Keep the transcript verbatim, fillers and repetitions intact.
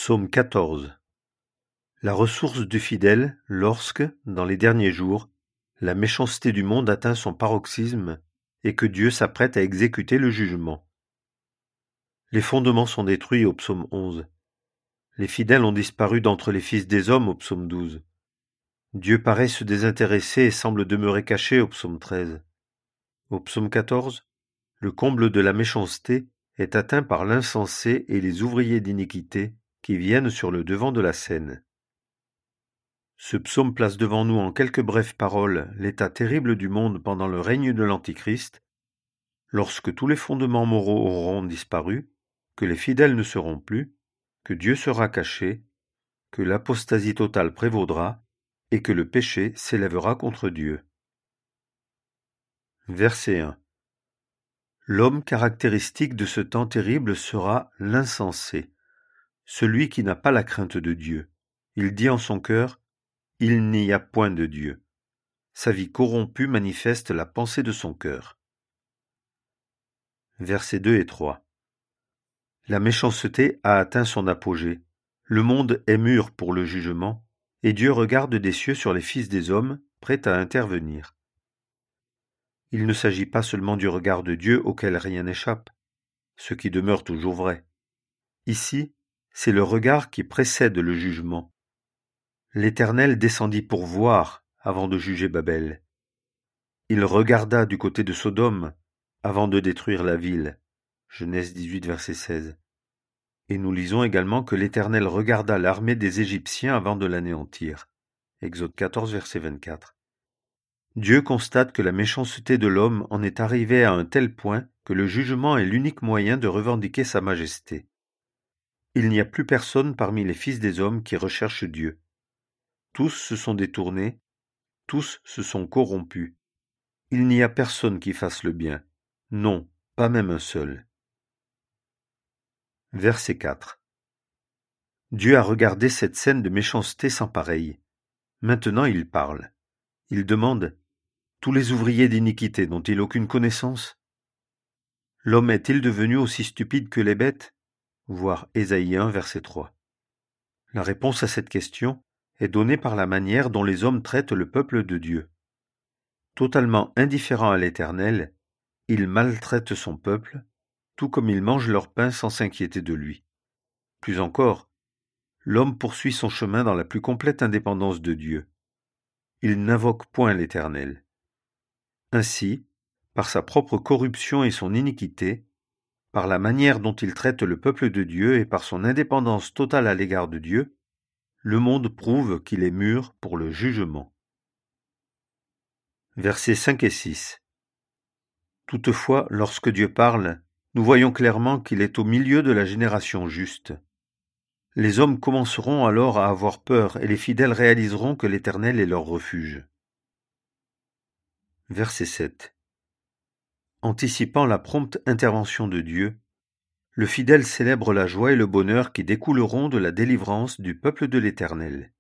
Psaume quatorze. La ressource du fidèle lorsque, dans les derniers jours, la méchanceté du monde atteint son paroxysme et que Dieu s'apprête à exécuter le jugement. Les fondements sont détruits au psaume onze. Les fidèles ont disparu d'entre les fils des hommes au psaume douze. Dieu paraît se désintéresser et semble demeurer caché au psaume treize. Au psaume quatorze, le comble de la méchanceté est atteint par l'insensé et les ouvriers d'iniquité qui viennent sur le devant de la scène. Ce psaume place devant nous en quelques brèves paroles l'état terrible du monde pendant le règne de l'Antichrist, lorsque tous les fondements moraux auront disparu, que les fidèles ne seront plus, que Dieu sera caché, que l'apostasie totale prévaudra et que le péché s'élèvera contre Dieu. Verset un. L'homme caractéristique de ce temps terrible sera l'insensé, celui qui n'a pas la crainte de Dieu. Il dit en son cœur: « Il n'y a point de Dieu ». Sa vie corrompue manifeste la pensée de son cœur. Versets deux et trois. La méchanceté a atteint son apogée. Le monde est mûr pour le jugement, et Dieu regarde des cieux sur les fils des hommes, prêt à intervenir. Il ne s'agit pas seulement du regard de Dieu auquel rien n'échappe, ce qui demeure toujours vrai. Ici, c'est le regard qui précède le jugement. L'Éternel descendit pour voir avant de juger Babel. Il regarda du côté de Sodome avant de détruire la ville. Genèse dix-huit, verset seize. Et nous lisons également que l'Éternel regarda l'armée des Égyptiens avant de l'anéantir. Exode quatorze, verset vingt-quatre. Dieu constate que la méchanceté de l'homme en est arrivée à un tel point que le jugement est l'unique moyen de revendiquer sa majesté. Il n'y a plus personne parmi les fils des hommes qui recherche Dieu. Tous se sont détournés, tous se sont corrompus. Il n'y a personne qui fasse le bien. Non, pas même un seul. Verset quatre. Dieu a regardé cette scène de méchanceté sans pareille. Maintenant il parle. Il demande: tous les ouvriers d'iniquité n'ont-ils aucune connaissance? L'homme est-il devenu aussi stupide que les bêtes? Voir Ésaïe un, verset trois. La réponse à cette question est donnée par la manière dont les hommes traitent le peuple de Dieu. Totalement indifférent à l'Éternel, ils maltraitent son peuple, tout comme ils mangent leur pain sans s'inquiéter de lui. Plus encore, l'homme poursuit son chemin dans la plus complète indépendance de Dieu. Il n'invoque point l'Éternel. Ainsi, par sa propre corruption et son iniquité, par la manière dont il traite le peuple de Dieu et par son indépendance totale à l'égard de Dieu, le monde prouve qu'il est mûr pour le jugement. Versets cinq et six. Toutefois, lorsque Dieu parle, nous voyons clairement qu'il est au milieu de la génération juste. Les hommes commenceront alors à avoir peur et les fidèles réaliseront que l'Éternel est leur refuge. Verset sept. Anticipant la prompte intervention de Dieu, le fidèle célèbre la joie et le bonheur qui découleront de la délivrance du peuple de l'Éternel.